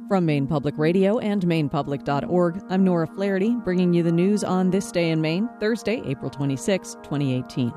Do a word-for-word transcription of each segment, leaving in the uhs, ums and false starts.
From Maine Public Radio and maine public dot org, I'm Nora Flaherty, bringing you the news on this day in Maine, Thursday, April twenty-sixth, twenty eighteen.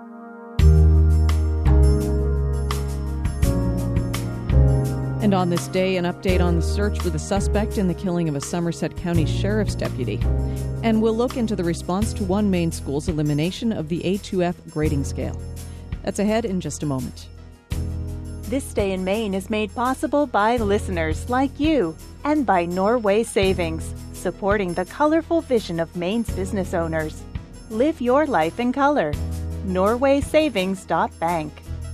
And on this day, an update on the search for the suspect in the killing of a Somerset County Sheriff's deputy. And we'll look into the response to one Maine school's elimination of the A two F grading scale. That's ahead in just a moment. This Day in Maine is made possible by listeners like you and by Norway Savings, supporting the colorful vision of Maine's business owners. Live your life in color. norway savings dot bank.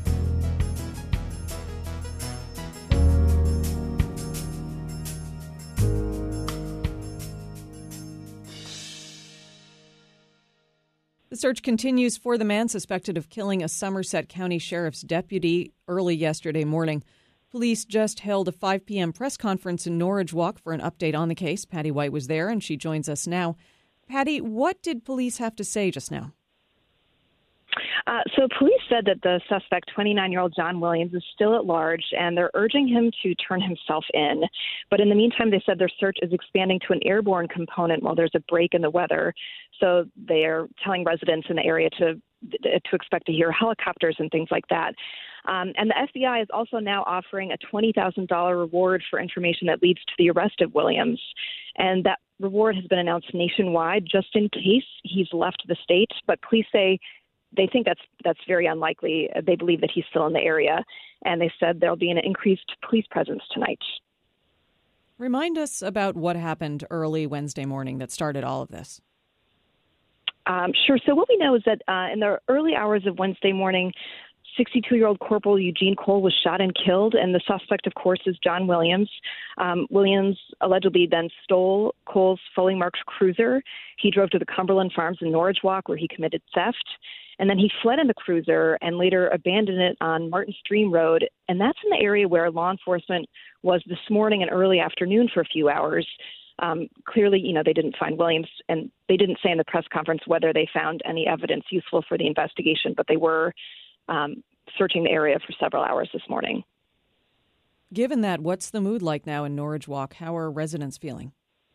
The search continues for the man suspected of killing a Somerset County Sheriff's deputy early yesterday morning. Police just held a five p.m. press conference in Norridge Walk for an update on the case. Patty White was there, and she joins us now. Patty, what did police have to say just now? Uh, so police said that the suspect, twenty-nine-year-old John Williams, is still at large, and they're urging him to turn himself in. But in the meantime, they said their search is expanding to an airborne component while there's a break in the weather. So they are telling residents in the area to to expect to hear helicopters and things like that. Um, and the F B I is also now offering a twenty thousand dollars reward for information that leads to the arrest of Williams. And that reward has been announced nationwide just in case he's left the state. But police say they think that's that's very unlikely. They believe that he's still in the area. And they said there'll be an increased police presence tonight. Remind us about what happened early Wednesday morning that started all of this. Um, sure. So what we know is that uh, in the early hours of Wednesday morning, sixty-two-year-old Corporal Eugene Cole was shot and killed, and the suspect, of course, is John Williams. Um, Williams allegedly then stole Cole's fully marked cruiser. He drove to the Cumberland Farms in Norridge Walk, where he committed theft, and then he fled in the cruiser and later abandoned it on Martin Stream Road, and that's in the area where law enforcement was this morning and early afternoon for a few hours. Um, clearly, you know, they didn't find Williams, and they didn't say in the press conference whether they found any evidence useful for the investigation, but they were um, searching the area for several hours this morning. Given that, what's the mood like now in Norridge Walk? How are residents feeling?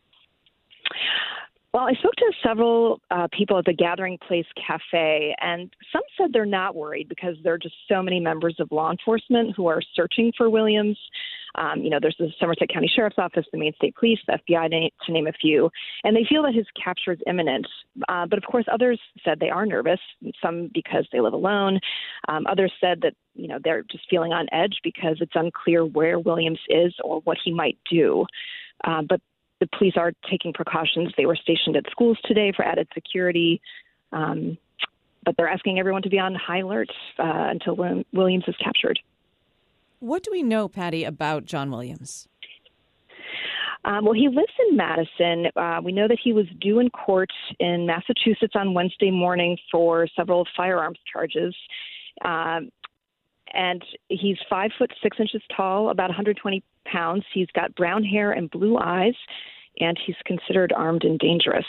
Well, I spoke to several uh, people at the Gathering Place Cafe, and some said they're not worried because there are just so many members of law enforcement who are searching for Williams. Um, you know, there's the Somerset County Sheriff's Office, the Maine State Police, the F B I, to name a few, and they feel that his capture is imminent. Uh, but, of course, others said they are nervous, some because they live alone. Um, others said that, you know, they're just feeling on edge because it's unclear where Williams is or what he might do. Uh, but the police are taking precautions. They were stationed at schools today for added security, um, but they're asking everyone to be on high alert uh, until Williams is captured. What do we know, Patty, about John Williams? Um, well, he lives in Madison. Uh, we know that he was due in court in Massachusetts on Wednesday morning for several firearms charges. Um, and he's five foot six inches tall, about one hundred twenty pounds. He's got brown hair and blue eyes, and he's considered armed and dangerous.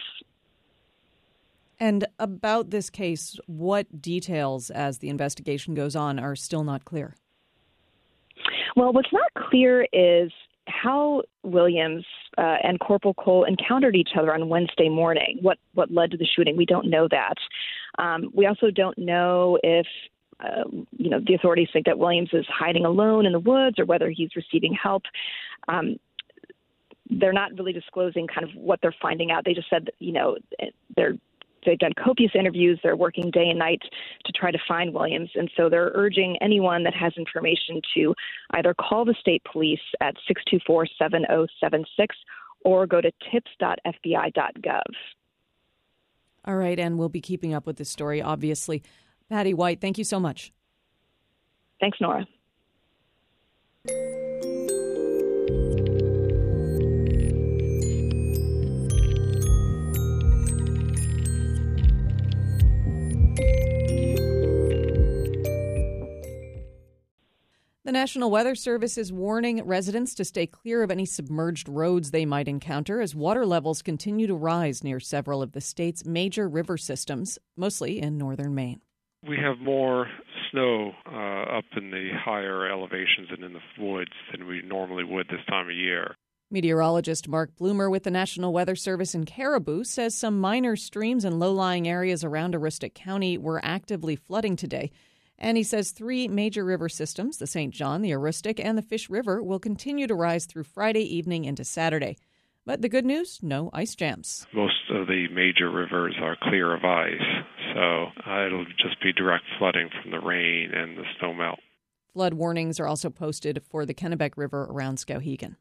And about this case, what details as the investigation goes on are still not clear? Well, what's not clear is how Williams uh, and Corporal Cole encountered each other on Wednesday morning. What what led to the shooting? We don't know that. Um, we also don't know if uh, you know the authorities think that Williams is hiding alone in the woods or whether he's receiving help. Um, they're not really disclosing kind of what they're finding out. They just said that, you know they're They've done copious interviews. They're working day and night to try to find Williams. And so they're urging anyone that has information to either call the state police at six two four, seven oh seven six or go to tips dot f b i dot gov. All right, and we'll be keeping up with this story, obviously. Patty White, thank you so much. Thanks, Nora. The National Weather Service is warning residents to stay clear of any submerged roads they might encounter as water levels continue to rise near several of the state's major river systems, mostly in northern Maine. We have more snow uh, up in the higher elevations and in the woods than we normally would this time of year. Meteorologist Mark Bloomer with the National Weather Service in Caribou says some minor streams in low-lying areas around Aroostook County were actively flooding today. And he says three major river systems, the Saint John, the Aroostook, and the Fish River, will continue to rise through Friday evening into Saturday. But the good news, no ice jams. Most of the major rivers are clear of ice, so uh, it'll just be direct flooding from the rain and the snowmelt. Flood warnings are also posted for the Kennebec River around Skowhegan.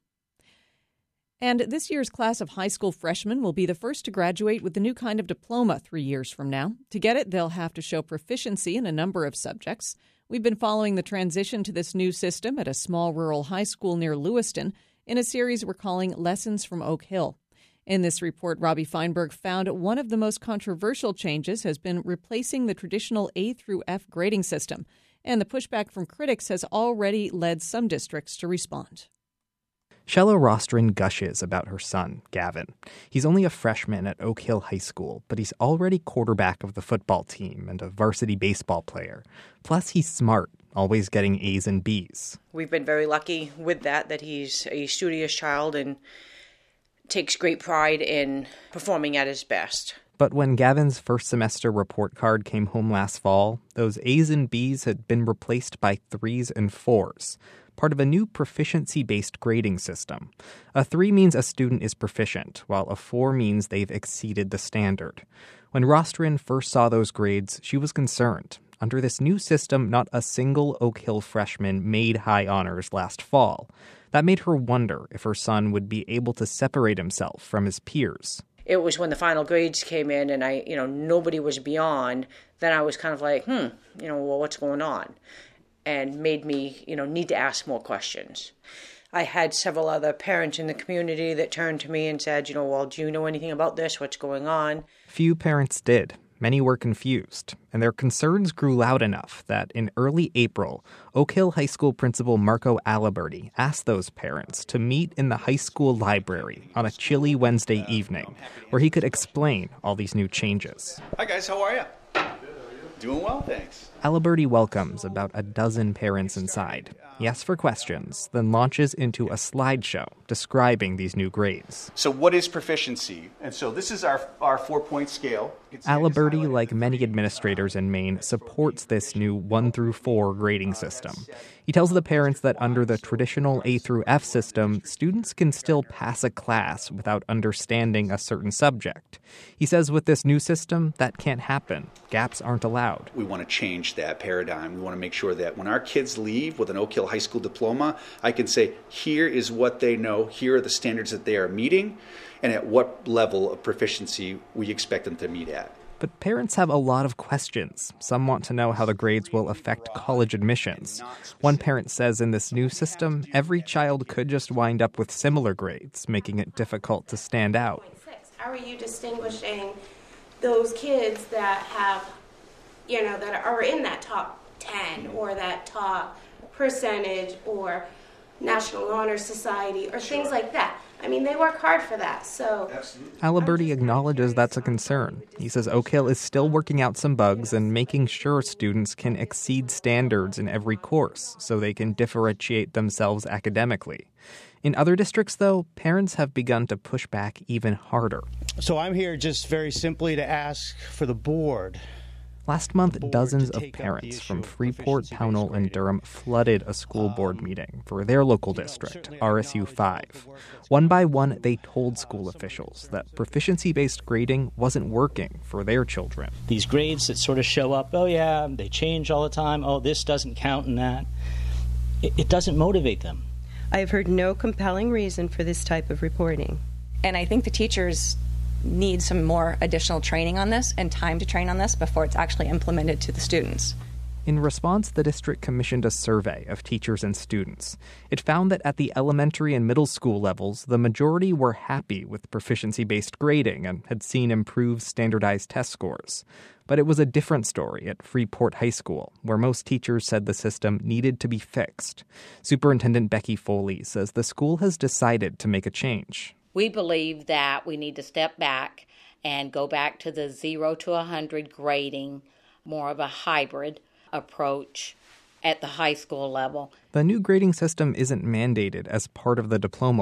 And this year's class of high school freshmen will be the first to graduate with the new kind of diploma three years from now. To get it, they'll have to show proficiency in a number of subjects. We've been following the transition to this new system at a small rural high school near Lewiston in a series we're calling Lessons from Oak Hill. In this report, Robbie Feinberg found one of the most controversial changes has been replacing the traditional A through F grading system. And the pushback from critics has already led some districts to respond. Shella Rostron gushes about her son, Gavin. He's only a freshman at Oak Hill High School, but he's already quarterback of the football team and a varsity baseball player. Plus, he's smart, always getting A's and B's. We've been very lucky with that, that he's a studious child and takes great pride in performing at his best. But when Gavin's first semester report card came home last fall, those A's and B's had been replaced by threes and fours, part of a new proficiency-based grading system. A three means a student is proficient, while a four means they've exceeded the standard. When Rostron first saw those grades, she was concerned. Under this new system, not a single Oak Hill freshman made high honors last fall. That made her wonder if her son would be able to separate himself from his peers. It was when the final grades came in and I, you know, nobody was beyond, then I was kind of like, hmm, you know, well, what's going on? And made me, you know, need to ask more questions. I had several other parents in the community that turned to me and said, you know, well, do you know anything about this? What's going on? Few parents did. Many were confused, and their concerns grew loud enough that in early April, Oak Hill High School Principal Marco Aliberti asked those parents to meet in the high school library on a chilly Wednesday evening, where he could explain all these new changes. Hi guys, how are you? Doing well, thanks. Aliberti welcomes about a dozen parents inside. He asks for questions, then launches into a slideshow describing these new grades. So what is proficiency? And so this is our, our four-point scale. Aliberti, like many administrators in Maine, supports this new one through four grading system. He tells the parents that under the traditional A through F system, students can still pass a class without understanding a certain subject. He says with this new system, that can't happen. Gaps aren't allowed. We want to change that paradigm. We want to make sure that when our kids leave with an Oak Hill High School diploma, I can say, here is what they know, here are the standards that they are meeting, and at what level of proficiency we expect them to meet at. But parents have a lot of questions. Some want to know how the grades will affect college admissions. One parent says in this new system, every child could just wind up with similar grades, making it difficult to stand out. How are you distinguishing those kids that have, you know, that are in that top ten or that top percentage or National Honor Society or things like that? I mean, they work hard for that, so... Aliberti acknowledges that's a concern. He says Oak Hill is still working out some bugs and making sure students can exceed standards in every course so they can differentiate themselves academically. In other districts, though, parents have begun to push back even harder. So I'm here just very simply to ask for the board... Last month, dozens of parents from Freeport, Pownell, and Durham flooded a school board meeting for their local district, R S U five. One by one, they told school officials that proficiency-based grading wasn't working for their children. These grades that sort of show up, oh yeah, they change all the time, oh, this doesn't count in that. It, it doesn't motivate them. I have heard no compelling reason for this type of reporting. And I think the teachers need some more additional training on this and time to train on this before it's actually implemented to the students. In response, the district commissioned a survey of teachers and students. It found that at the elementary and middle school levels, the majority were happy with proficiency-based grading and had seen improved standardized test scores. But it was a different story at Freeport High School, where most teachers said the system needed to be fixed. Superintendent Becky Foley says the school has decided to make a change. We believe that we need to step back and go back to the zero to one hundred grading, more of a hybrid approach at the high school level. The new grading system isn't mandated as part of the diploma law.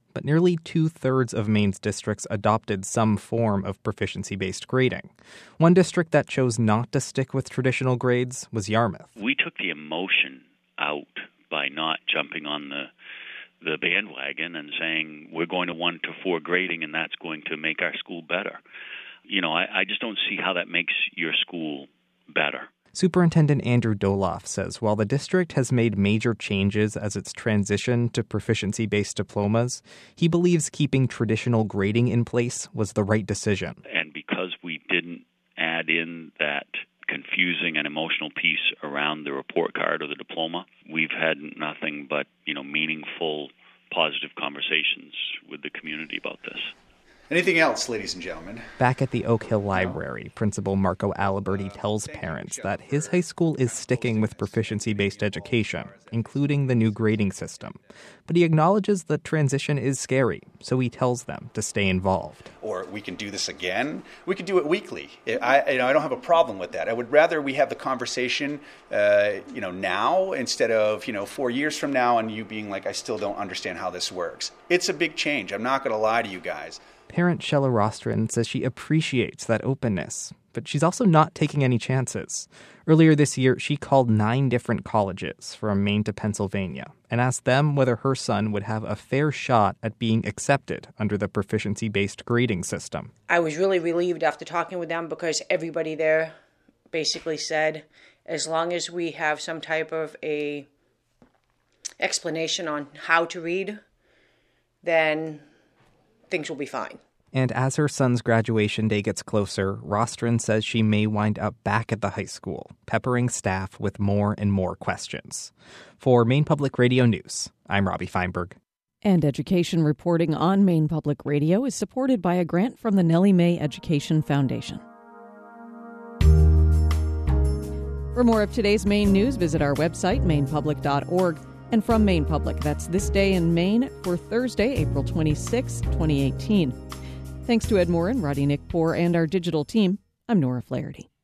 but nearly two-thirds of Maine's districts adopted some form of proficiency-based grading. One district that chose not to stick with traditional grades was Yarmouth. We took the emotion out by not jumping on the the bandwagon and saying we're going to one to four grading and that's going to make our school better. You know, I, I just don't see how that makes your school better. Superintendent Andrew Doloff says while the district has made major changes as it's transitioned to proficiency-based diplomas, he believes keeping traditional grading in place was the right decision. And because we didn't add in that confusing and emotional piece around the report card or the diploma, we've had nothing but, you know, meaningful, positive conversations with the community about this. Anything else, ladies and gentlemen? Back at the Oak Hill Library, Principal Marco Aliberti tells parents that his high school is sticking with proficiency-based education, including the new grading system. But he acknowledges the transition is scary, so he tells them to stay involved. Or we can do this again. We could do it weekly. I, you know, I don't have a problem with that. I would rather we have the conversation, uh, you know, now instead of, you know, four years from now and you being like, I still don't understand how this works. It's a big change. I'm not going to lie to you guys. Parent Shella Rostron says she appreciates that openness, but she's also not taking any chances. Earlier this year, she called nine different colleges from Maine to Pennsylvania and asked them whether her son would have a fair shot at being accepted under the proficiency-based grading system. I was really relieved after talking with them because everybody there basically said, as long as we have some type of a explanation on how to read, then things will be fine. And as her son's graduation day gets closer, Rostron says she may wind up back at the high school, peppering staff with more and more questions. For Maine Public Radio News, I'm Robbie Feinberg. And education reporting on Maine Public Radio is supported by a grant from the Nellie Mae Education Foundation. For more of today's Maine news, visit our website, maine public dot org. And from Maine Public, that's This Day in Maine for Thursday, April twenty-sixth, twenty eighteen. Thanks to Ed Morin, Roddy Nick Poor, and our digital team, I'm Nora Flaherty.